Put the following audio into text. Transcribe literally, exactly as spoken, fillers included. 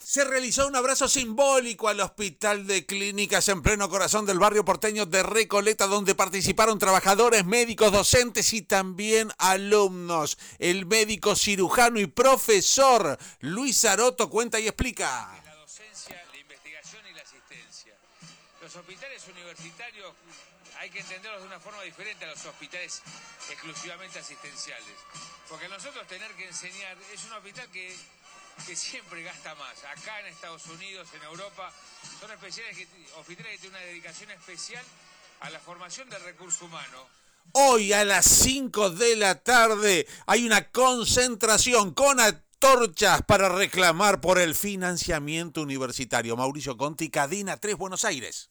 Se realizó un abrazo simbólico al Hospital de Clínicas en pleno corazón del barrio porteño de Recoleta, donde participaron trabajadores, médicos, docentes y también alumnos. El médico cirujano y profesor Luis Aroto cuenta y explica. La docencia, la investigación y la asistencia. Los hospitales universitarios hay que entenderlos de una forma diferente a los hospitales exclusivamente asistenciales. Porque nosotros tener que enseñar, es un hospital que... que siempre gasta más. Acá en Estados Unidos, en Europa, son especiales que, hospitales que tienen una dedicación especial a la formación del recurso humano. Hoy a las cinco de la tarde hay una concentración con antorchas para reclamar por el financiamiento universitario. Mauricio Conti, Cadena tres, Buenos Aires.